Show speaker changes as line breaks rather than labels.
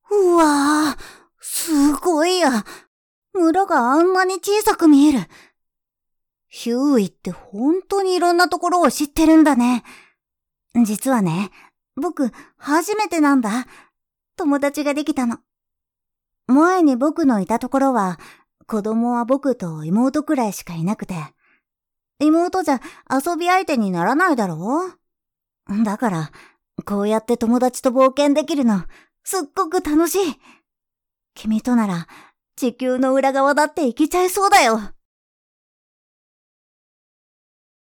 うわぁ、すごいや。村があんなに小さく見える。ヒューイって本当にいろんなところを知ってるんだね。実はね、僕、初めてなんだ。友達ができたの。前に僕のいたところは、子供は僕と妹くらいしかいなくて、妹じゃ遊び相手にならないだろう。だから、こうやって友達と冒険できるの、すっごく楽しい。君となら、地球の裏側だって行けちゃいそうだよ。